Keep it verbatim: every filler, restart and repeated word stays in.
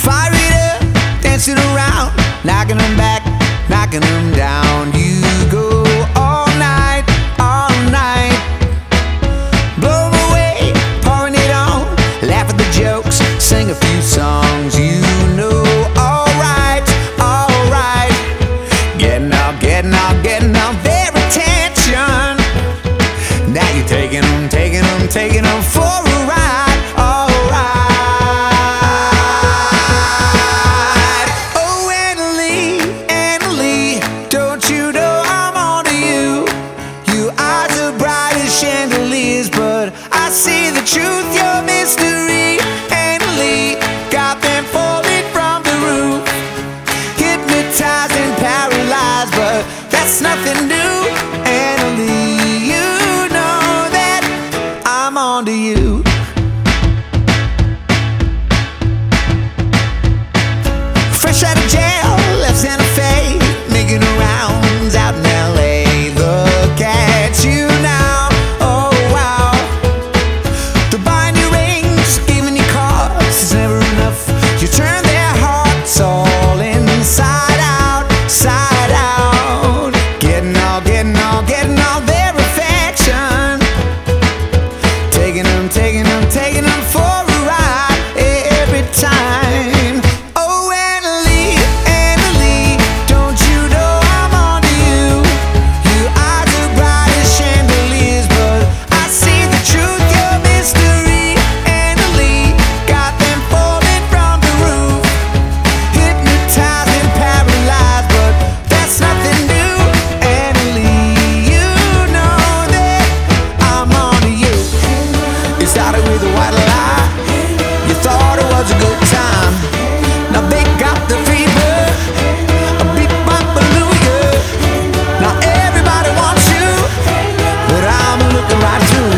Fire it up, dancing around, knocking them back, knocking them down. You go all night, all night. Blow 'em away, pouring it on, laugh at the jokes, sing a few songs. You know, alright, alright. Getting up, getting up, getting up their attention. Now you're taking them, taking them, taking them for a ride. Alright. Oh, Annalie, Annalie, don't you know I'm onto you? Your eyes are bright as chandeliers, but I see the truth, your mystery. Annalie, got them falling from the roof, hypnotized and paralyzed, but that's nothing new. Annalie, you know that I'm onto you. Fresh out of jail, left Santa Fe, making the rounds out in L A. Look at you now, oh wow. They're buying you rings, giving you cards, it's never enough. You turn their hearts all inside out, side out. Getting all, getting all, getting all their affection. Taking them, taking them, taking them for a ride every time. Oh, Annalie, Annalie, don't you know I'm onto you? Your eyes are bright as chandeliers, but I see the truth, your mystery. Annalie, got them falling from the roof, hypnotized and paralyzed, but that's nothing new. Annalie, you know that I'm onto you. It started with a white lie, you thought it was a good time. Now they got the fever, a beat hallelujah. Now everybody wants you, but I'm looking right through